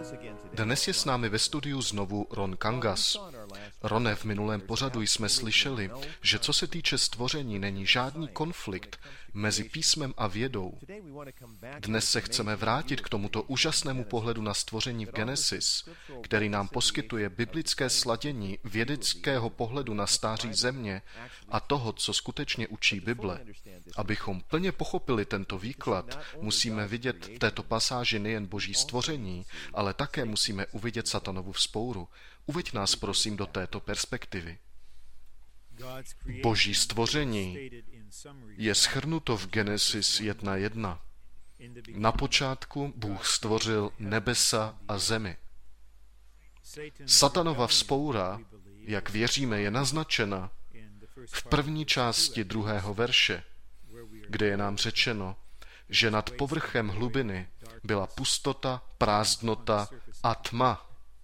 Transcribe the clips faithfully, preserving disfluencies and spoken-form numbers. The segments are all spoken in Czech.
Dnes je s námi ve studiu znovu Ron Kangas. Rone, v minulém pořadu jsme slyšeli, že co se týče stvoření, není žádný konflikt mezi písmem a vědou. Dnes se chceme vrátit k tomuto úžasnému pohledu na stvoření v Genesis, který nám poskytuje biblické sladění vědeckého pohledu na stáří země a toho, co skutečně učí Bible. Abychom plně pochopili tento výklad, musíme vidět v této pasáži nejen boží stvoření, ale také musíme uvidět satanovu vzpouru. Uveď nás prosím do této perspektivy. Boží stvoření je shrnuto v Genesis jedna jedna. Na počátku Bůh stvořil nebesa a zemi. Satanova vzpoura, jak věříme, je naznačena v první části druhého verše, kde je nám řečeno, že nad povrchem hlubiny byla pustota, prázdnota a tma.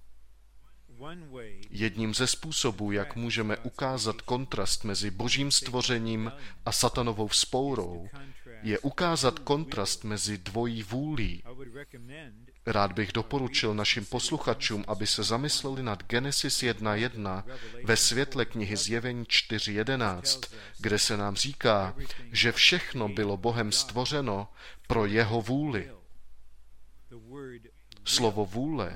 Jedním ze způsobů, jak můžeme ukázat kontrast mezi božím stvořením a satanovou vzpourou, je ukázat kontrast mezi dvojí vůlí. Rád bych doporučil našim posluchačům, aby se zamysleli nad Genesis jedna jedna ve světle knihy Zjevení čtyři jedenáct, kde se nám říká, že všechno bylo Bohem stvořeno pro jeho vůli. Slovo vůle,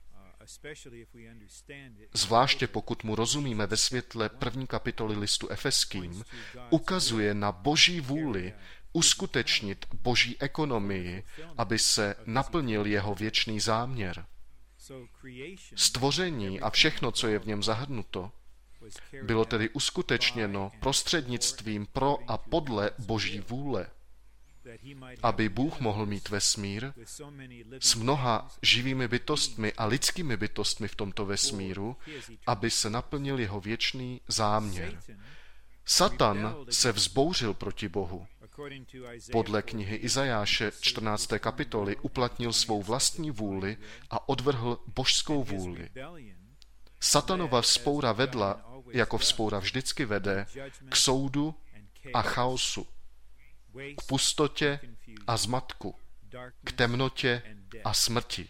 zvláště pokud mu rozumíme ve světle první kapitoly listu Efeským, ukazuje na boží vůli uskutečnit boží ekonomii, aby se naplnil jeho věčný záměr. Stvoření a všechno, co je v něm zahrnuto, bylo tedy uskutečněno prostřednictvím pro a podle boží vůle, aby Bůh mohl mít vesmír s mnoha živými bytostmi a lidskými bytostmi v tomto vesmíru, aby se naplnil jeho věčný záměr. Satan se vzbouřil proti Bohu. Podle knihy Izajáše čtrnácté kapitoly uplatnil svou vlastní vůli a odvrhl božskou vůli. Satanova vzpoura vedla, jako vzpoura vždycky vede, k soudu a chaosu, k pustotě a zmatku, k temnotě a smrti.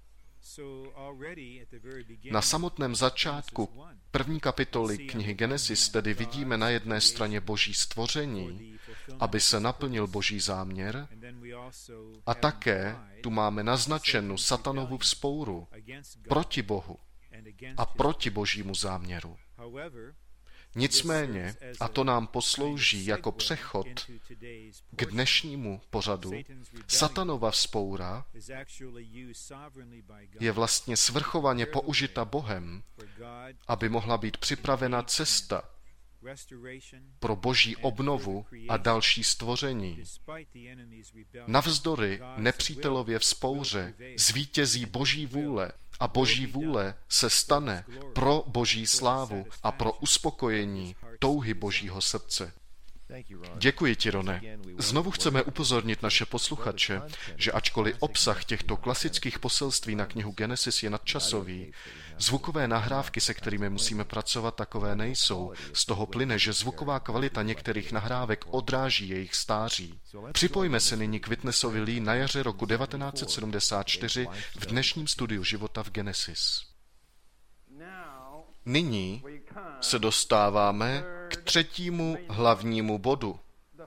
Na samotném začátku první kapitoly knihy Genesis tedy vidíme na jedné straně boží stvoření, aby se naplnil boží záměr, a také tu máme naznačenou satanovu vzpouru proti Bohu a proti božímu záměru. Nicméně, a to nám poslouží jako přechod k dnešnímu pořadu, satanova vzpoura je vlastně svrchovaně použita Bohem, aby mohla být připravena cesta pro boží obnovu a další stvoření. Navzdory nepřítelově vzpouře zvítězí boží vůle a boží vůle se stane pro boží slávu a pro uspokojení touhy božího srdce. Děkuji ti, Rone. Znovu chceme upozornit naše posluchače, že ačkoliv obsah těchto klasických poselství na knihu Genesis je nadčasový, zvukové nahrávky, se kterými musíme pracovat, takové nejsou. Z toho plyne, že zvuková kvalita některých nahrávek odráží jejich stáří. Připojme se nyní k Witnessovi Lee na jaře roku devatenáct set sedmdesát čtyři v dnešním studiu života v Genesis. Nyní se dostáváme k třetímu hlavnímu bodu.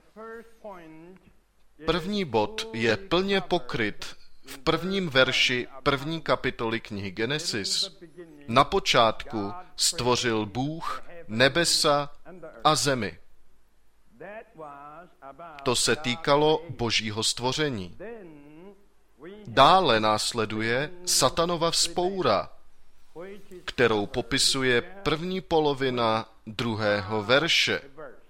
První bod je plně pokryt v prvním verši první kapitoly knihy Genesis. Na počátku stvořil Bůh nebesa a zemi. To se týkalo božího stvoření. Dále následuje satanova vzpoura, kterou popisuje první polovina druhého verše,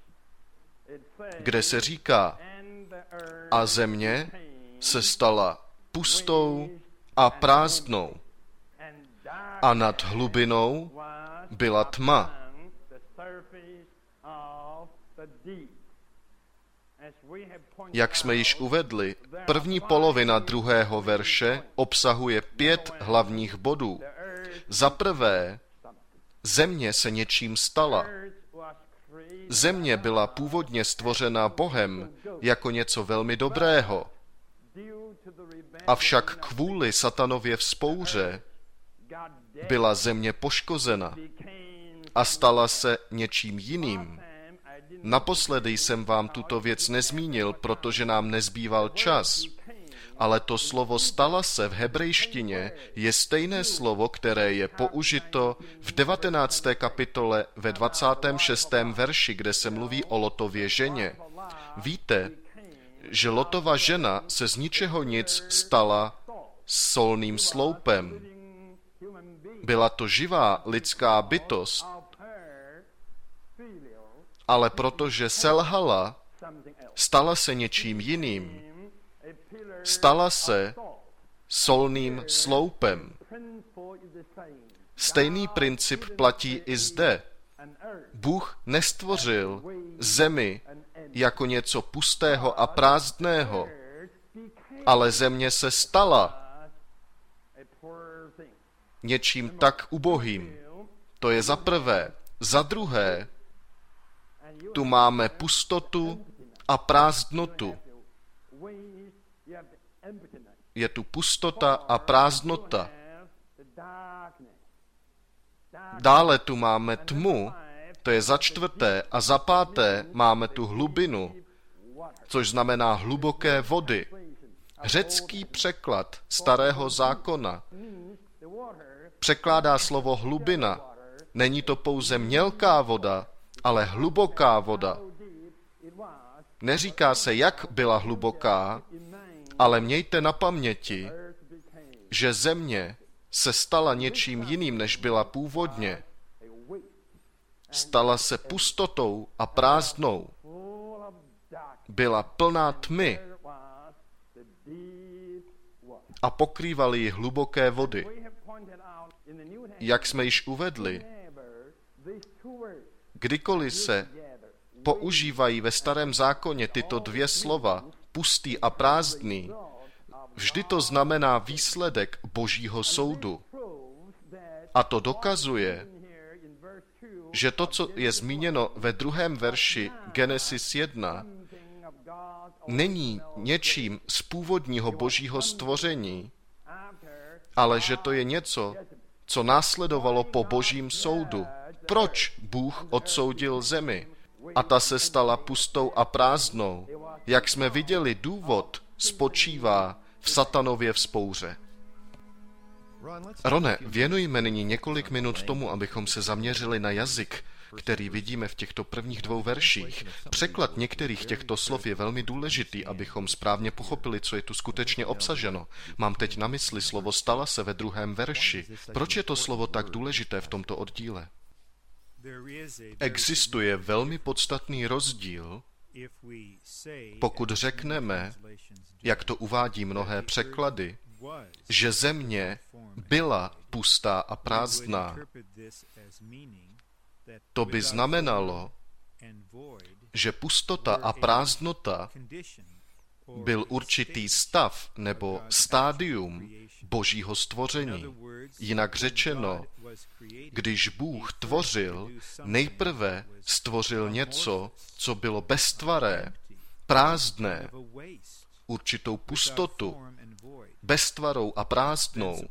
kde se říká: a země se stala pustou a prázdnou a nad hlubinou byla tma. Jak jsme již uvedli, první polovina druhého verše obsahuje pět hlavních bodů. Za prvé, země se něčím stala. Země byla původně stvořena Bohem jako něco velmi dobrého. Avšak kvůli satanově vzpouře byla země poškozena a stala se něčím jiným. Naposledy jsem vám tuto věc nezmínil, protože nám nezbýval čas. Ale to slovo stala se v hebrejštině je stejné slovo, které je použito v devatenácté kapitole ve dvacátém šestém verši, kde se mluví o Lotově ženě. Víte, že Lotova žena se z ničeho nic stala solným sloupem. Byla to živá lidská bytost, ale protože selhala, stala se něčím jiným. Stala se solným sloupem. Stejný princip platí i zde. Bůh nestvořil zemi jako něco pustého a prázdného, ale země se stala něčím tak ubohým. To je za prvé. Za druhé, tu máme pustotu a prázdnotu. Je tu pustota a prázdnota. Dále tu máme tmu, to je za čtvrté, a za páté máme tu hlubinu, což znamená hluboké vody. Řecký překlad Starého zákona překládá slovo hlubina. Není to pouze mělká voda, ale hluboká voda. Neříká se, jak byla hluboká, ale mějte na paměti, že země se stala něčím jiným, než byla původně. Stala se pustotou a prázdnou. Byla plná tmy a pokrývaly ji hluboké vody. Jak jsme již uvedli, kdykoliv se používají ve Starém zákoně tyto dvě slova, pustý a prázdný, vždy to znamená výsledek Božího soudu. A to dokazuje, že to, co je zmíněno ve druhém verši Genesis jedna, není něčím z původního Božího stvoření, ale že to je něco, co následovalo po Božím soudu. Proč Bůh odsoudil zemi? A ta se stala pustou a prázdnou. Jak jsme viděli, důvod spočívá v satanově vzpouře. Rone, věnujme nyní několik minut tomu, abychom se zaměřili na jazyk, který vidíme v těchto prvních dvou verších. Překlad některých těchto slov je velmi důležitý, abychom správně pochopili, co je tu skutečně obsaženo. Mám teď na mysli slovo stala se ve druhém verši. Proč je to slovo tak důležité v tomto oddíle? Existuje velmi podstatný rozdíl, pokud řekneme, jak to uvádí mnohé překlady, že země byla pustá a prázdná. To by znamenalo, že pustota a prázdnota byl určitý stav nebo stádium Božího stvoření. Jinak řečeno, když Bůh tvořil, nejprve stvořil něco, co bylo beztvaré, prázdné, určitou pustotu, beztvarou a prázdnou.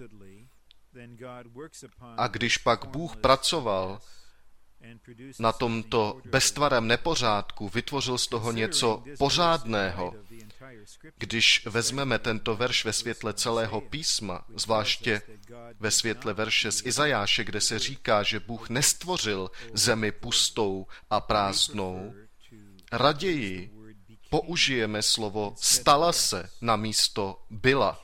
A když pak Bůh pracoval na tomto beztvarém nepořádku, vytvořil z toho něco pořádného. Když vezmeme tento verš ve světle celého písma, zvláště ve světle verše z Izajáše, kde se říká, že Bůh nestvořil zemi pustou a prázdnou, raději použijeme slovo stala se na místo byla.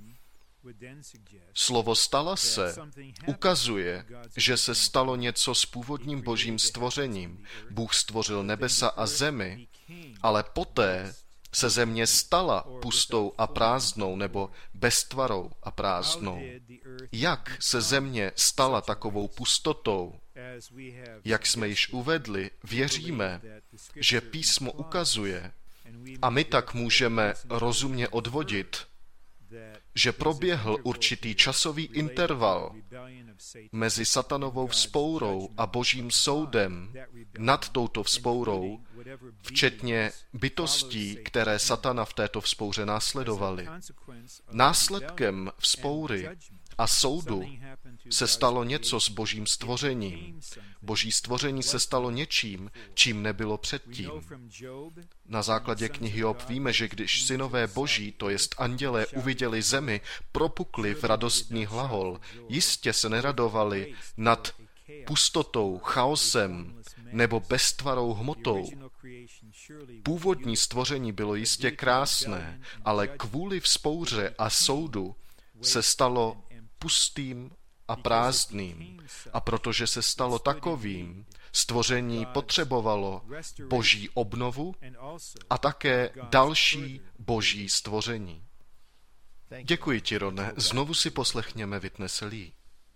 Slovo stala se ukazuje, že se stalo něco s původním Božím stvořením. Bůh stvořil nebesa a zemi, ale poté se země stala pustou a prázdnou nebo beztvarou a prázdnou. Jak se země stala takovou pustotou? Jak jsme již uvedli, věříme, že písmo ukazuje, a my tak můžeme rozumně odvodit, že proběhl určitý časový interval mezi satanovou vzpourou a božím soudem nad touto vzpourou, včetně bytostí, které satana v této vzpouře následovaly. Následkem vzpoury a soudu se stalo něco s božím stvořením. Boží stvoření se stalo něčím, čím nebylo předtím. Na základě knihy Job víme, že když synové boží, to jest andělé, uviděli zemi, propukli v radostný hlahol. Jistě se neradovali nad pustotou, chaosem nebo beztvarou hmotou. Původní stvoření bylo jistě krásné, ale kvůli vzpouře a soudu se stalo pustým a prázdným. A protože se stalo takovým, stvoření potřebovalo boží obnovu a také další boží stvoření. Děkuji ti, Rone. Znovu si poslechněme Witnesse Lee.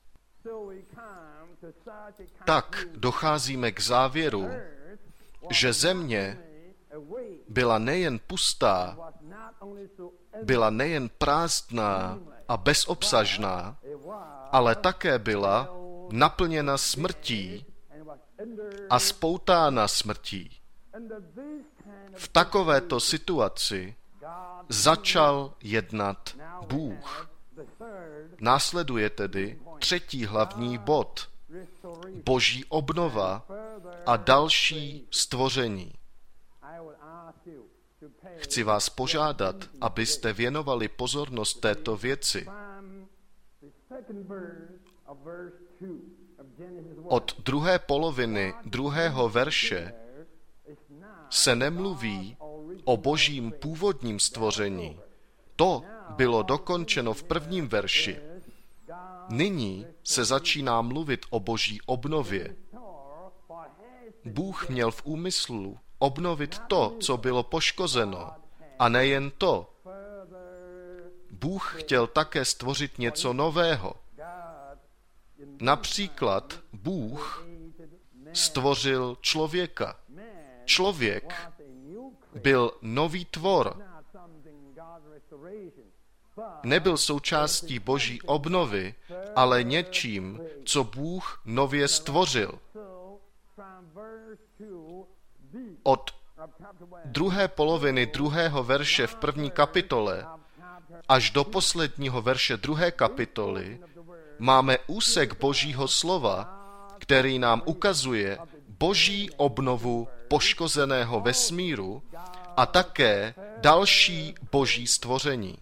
Tak docházíme k závěru, že země byla nejen pustá, byla nejen prázdná a bezobsažná, ale také byla naplněna smrtí a spoutána smrtí. V takovéto situaci začal jednat Bůh. Následuje tedy třetí hlavní bod. Boží obnova a další stvoření. Chci vás požádat, abyste věnovali pozornost této věci. Od druhé poloviny druhého verše se nemluví o božím původním stvoření. To bylo dokončeno v prvním verši. Nyní se začíná mluvit o boží obnově. Bůh měl v úmyslu obnovit to, co bylo poškozeno. A nejen to. Bůh chtěl také stvořit něco nového. Například Bůh stvořil člověka. Člověk byl nový tvor. Nebyl součástí boží obnovy, ale něčím, co Bůh nově stvořil. Od druhé poloviny druhého verše v první kapitole až do posledního verše druhé kapitoly máme úsek božího slova, který nám ukazuje boží obnovu poškozeného vesmíru a také další boží stvoření.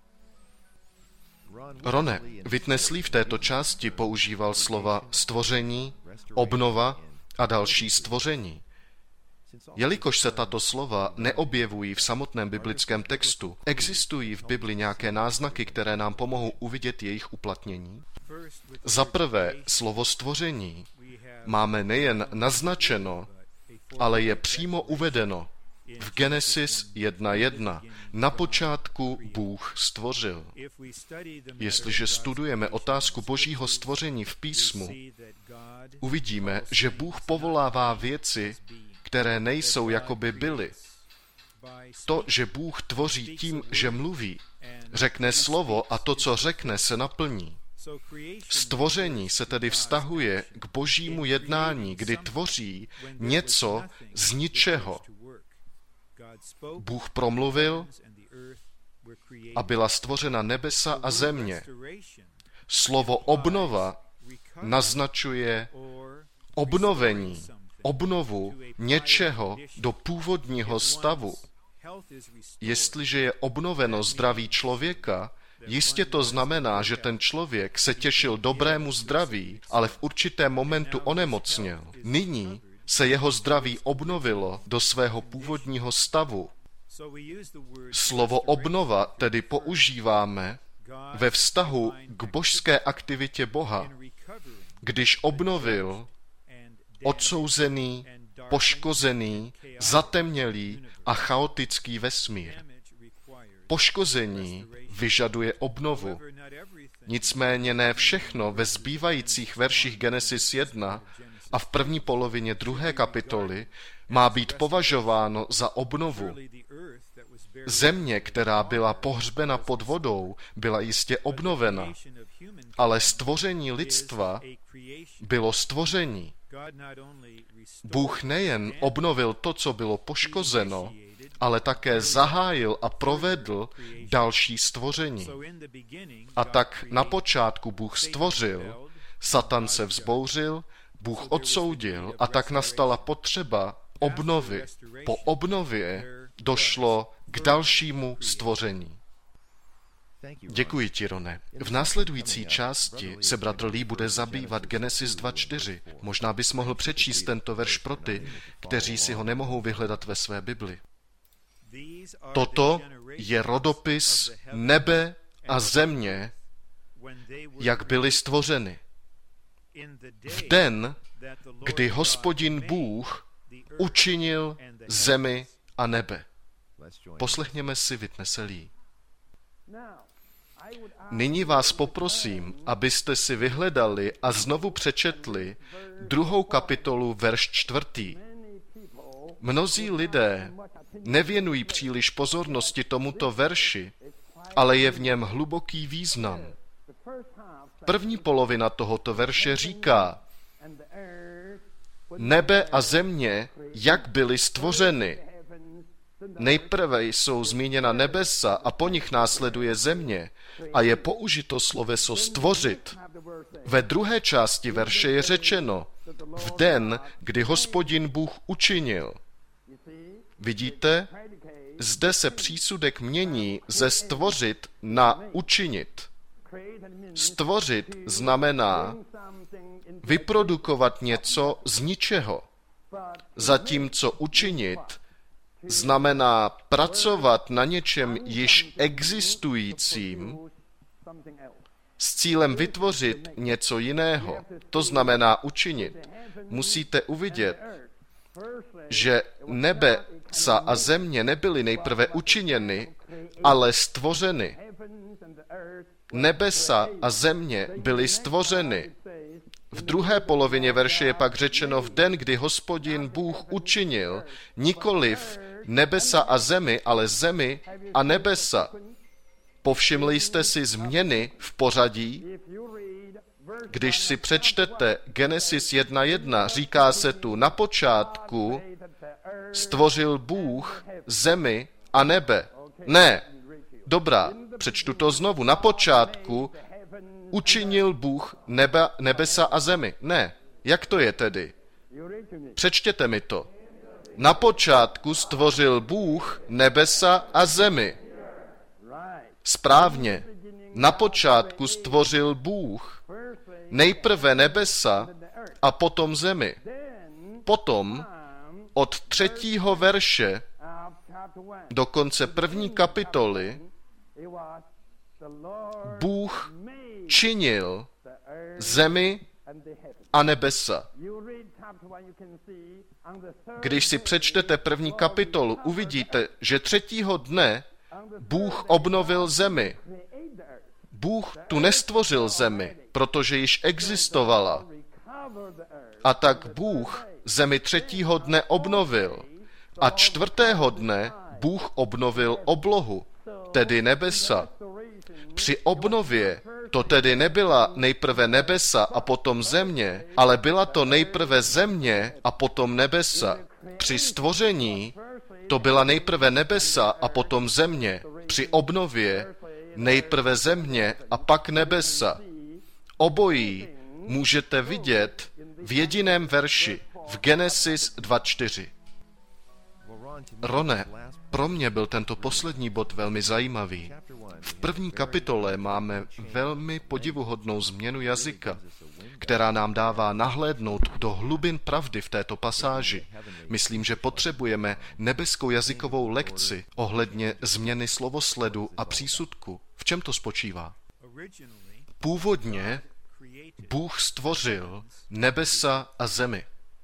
Rone, Witnesse Lee v této části používal slova stvoření, obnova a další stvoření. Jelikož se tato slova neobjevují v samotném biblickém textu, existují v Bibli nějaké náznaky, které nám pomohou uvidět jejich uplatnění? Za prvé, slovo stvoření máme nejen naznačeno, ale je přímo uvedeno v Genesis jedna jedna. Na počátku Bůh stvořil. Jestliže studujeme otázku božího stvoření v písmu, uvidíme, že Bůh povolává věci, které nejsou, jako by byly. To, že Bůh tvoří tím, že mluví, řekne slovo a to, co řekne, se naplní. Stvoření se tedy vztahuje k božímu jednání, kdy tvoří něco z ničeho. Bůh promluvil a byla stvořena nebesa a země. Slovo obnova naznačuje obnovení, obnovu něčeho do původního stavu. Jestliže je obnoveno zdraví člověka, jistě to znamená, že ten člověk se těšil dobrému zdraví, ale v určitém momentu onemocněl. Nyní se jeho zdraví obnovilo do svého původního stavu. Slovo obnova tedy používáme ve vztahu k božské aktivitě Boha, když obnovil odsouzený, poškozený, zatemnělý a chaotický vesmír. Poškození vyžaduje obnovu. Nicméně ne všechno ve zbývajících verších Genesis jedna a v první polovině druhé kapitoly má být považováno za obnovu. Země, která byla pohřbena pod vodou, byla jistě obnovena, ale stvoření lidstva bylo stvoření. Bůh nejen obnovil to, co bylo poškozeno, ale také zahájil a provedl další stvoření. A tak na počátku Bůh stvořil, Satan se vzbouřil, Bůh odsoudil a tak nastala potřeba obnovy. Po obnově došlo k dalšímu stvoření. Děkuji ti, Rone. V následující části se bratr Lee bude zabývat Genesis dva čtyři. Možná bys mohl přečíst tento verš pro ty, kteří si ho nemohou vyhledat ve své Bibli. Toto je rodopis nebe a země, jak byly stvořeny. V den, kdy Hospodin Bůh učinil zemi a nebe. Poslechněme si Witnesse Lee. Nyní vás poprosím, abyste si vyhledali a znovu přečetli druhou kapitolu, verš čtvrtý. Mnozí lidé nevěnují příliš pozornosti tomuto verši, ale je v něm hluboký význam. První polovina tohoto verše říká: nebe a země, jak byly stvořeny. Nejprve jsou zmíněna nebesa a po nich následuje země a je použito sloveso stvořit. Ve druhé části verše je řečeno v den, kdy Hospodin Bůh učinil. Vidíte? Zde se přísudek mění ze stvořit na učinit. Stvořit znamená vyprodukovat něco z ničeho, zatímco učinit znamená pracovat na něčem již existujícím s cílem vytvořit něco jiného. To znamená učinit. Musíte uvidět, že nebesa a země nebyly nejprve učiněny, ale stvořeny. Nebesa a země byly stvořeny. V druhé polovině verše je pak řečeno v den, kdy Hospodin Bůh učinil nikoliv nebesa a zemi, ale zemi a nebesa. Povšimli jste si změny v pořadí? Když si přečtete Genesis jedna jedna, říká se tu na počátku stvořil Bůh zemi a nebe. Ne, dobrá, přečtu to znovu. Na počátku učinil Bůh nebe, nebesa a zemi. Ne, jak to je tedy? Přečtěte mi to. Na počátku stvořil Bůh nebesa a zemi. Správně. Na počátku stvořil Bůh nejprve nebesa a potom zemi. Potom od třetího verše do konce první kapitoly Bůh činil zemi a nebesa. Když si přečtete první kapitolu, uvidíte, že třetího dne Bůh obnovil zemi. Bůh tu nestvořil zemi, protože již existovala. A tak Bůh zemi třetího dne obnovil. A čtvrtého dne Bůh obnovil oblohu, tedy nebesa. Při obnově to tedy nebyla nejprve nebesa a potom země, ale byla to nejprve země a potom nebesa. Při stvoření to byla nejprve nebesa a potom země. Při obnově nejprve země a pak nebesa. Obojí můžete vidět v jediném verši, v Genesis dva čtyři. Rone, pro mě byl tento poslední bod velmi zajímavý. V první kapitole máme velmi podivuhodnou změnu jazyka, která nám dává nahlédnout do hlubin pravdy v této pasáži. Myslím, že potřebujeme nebeskou jazykovou lekci ohledně změny slovosledu a přísudku. V čem to spočívá? Původně Bůh stvořil nebesa a zemi.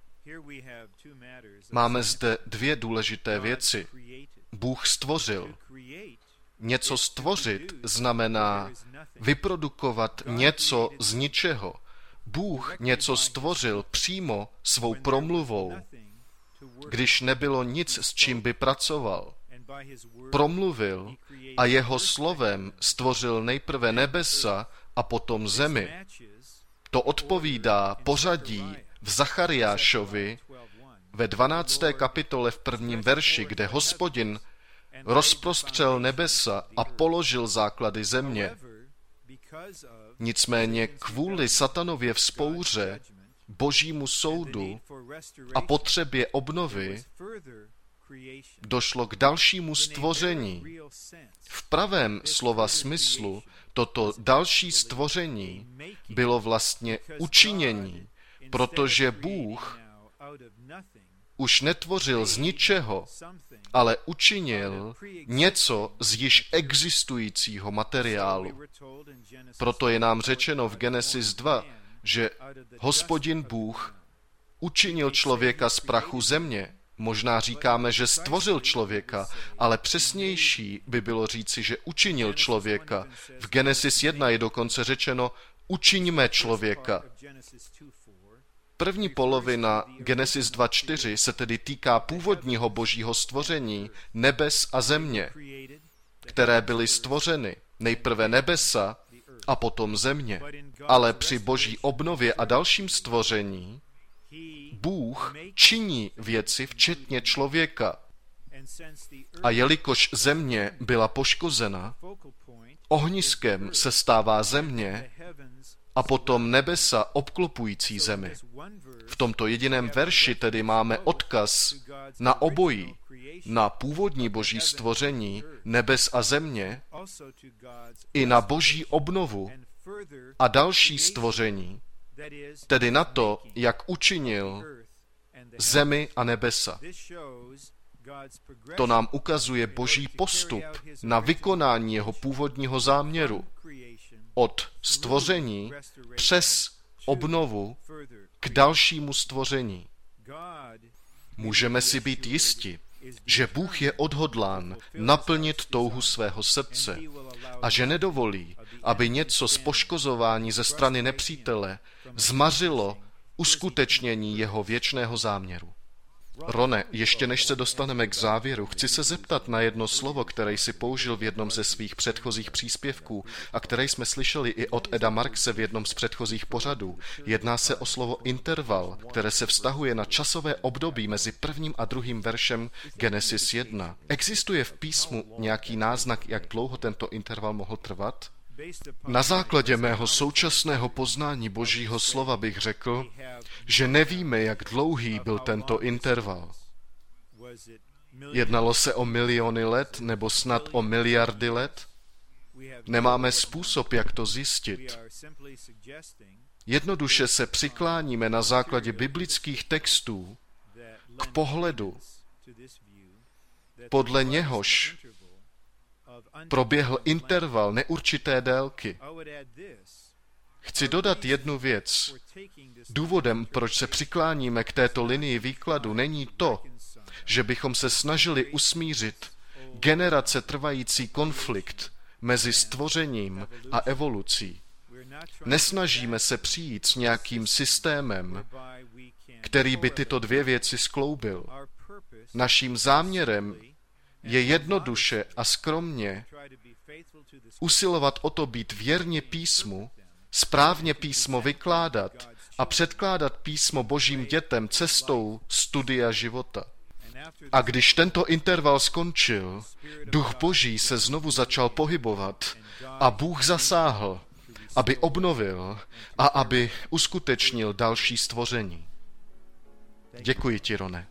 Máme zde dvě důležité věci. Bůh stvořil. Něco stvořit znamená vyprodukovat něco z ničeho. Bůh něco stvořil přímo svou promluvou, když nebylo nic, s čím by pracoval. promluvil a jeho slovem stvořil nejprve nebesa a potom zemi. To odpovídá pořadí v Zachariášovi ve dvanácté kapitole v prvním verši, kde Hospodin rozprostřel nebesa a položil základy země. Nicméně kvůli satanově vzpouře, božímu soudu a potřebě obnovy došlo k dalšímu stvoření. V pravém slova smyslu toto další stvoření bylo vlastně učinění, protože Bůh už netvořil z ničeho, ale učinil něco z již existujícího materiálu. Proto je nám řečeno v Genesis dva, že Hospodin Bůh učinil člověka z prachu země. Možná říkáme, že stvořil člověka, ale přesnější by bylo říci, že učinil člověka. V Genesis jedna je dokonce řečeno, učiňme člověka. První polovina Genesis dva čtyři se tedy týká původního božího stvoření nebes a země, které byly stvořeny. Nejprve nebesa a potom země. Ale při boží obnově a dalším stvoření Bůh činí věci včetně člověka. A jelikož země byla poškozena, ohniskem se stává země a potom nebesa obklopující zemi. V tomto jediném verši tedy máme odkaz na obojí, na původní boží stvoření nebes a země i na boží obnovu a další stvoření, tedy na to, jak učinil zemi a nebesa. To nám ukazuje boží postup na vykonání jeho původního záměru. Od stvoření přes obnovu k dalšímu stvoření. Můžeme si být jisti, že Bůh je odhodlán naplnit touhu svého srdce a že nedovolí, aby něco z poškozování ze strany nepřítele zmařilo uskutečnění jeho věčného záměru. Rone, ještě než se dostaneme k závěru, chci se zeptat na jedno slovo, které jsi použil v jednom ze svých předchozích příspěvků a které jsme slyšeli i od Eda Markse v jednom z předchozích pořadů. Jedná se o slovo interval, které se vztahuje na časové období mezi prvním a druhým veršem Genesis jedna. Existuje v písmu nějaký náznak, jak dlouho tento interval mohl trvat? Na základě mého současného poznání Božího slova bych řekl, že nevíme, jak dlouhý byl tento interval. Jednalo se o miliony let nebo snad o miliardy let? Nemáme způsob, jak to zjistit. Jednoduše se přikláníme na základě biblických textů k pohledu, podle něhož proběhl interval neurčité délky. Chci dodat jednu věc. Důvodem, proč se přikláníme k této linii výkladu, není to, že bychom se snažili usmířit generace trvající konflikt mezi stvořením a evolucí. Nesnažíme se přijít s nějakým systémem, který by tyto dvě věci skloubil. Naším záměrem je jednoduše a skromně usilovat o to být věrně písmu, správně písmo vykládat a předkládat písmo božím dětem cestou studia života. A když tento interval skončil, duch boží se znovu začal pohybovat a Bůh zasáhl, aby obnovil a aby uskutečnil další stvoření. Děkuji ti, Rone.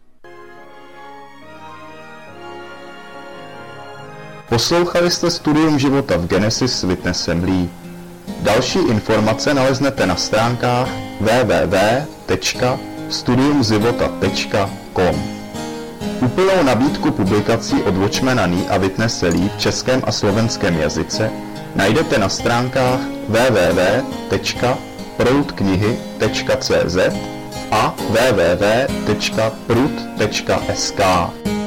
Poslouchali jste Studium života v Genesis s Witnessem Lee. Další informace naleznete na stránkách w w w tečka studium života tečka com. Úplnou nabídku publikací od Watchmana Nee a Witnesse Lee v českém a slovenském jazyce najdete na stránkách w w w tečka proud knihy tečka c z a w w w tečka prud tečka s k.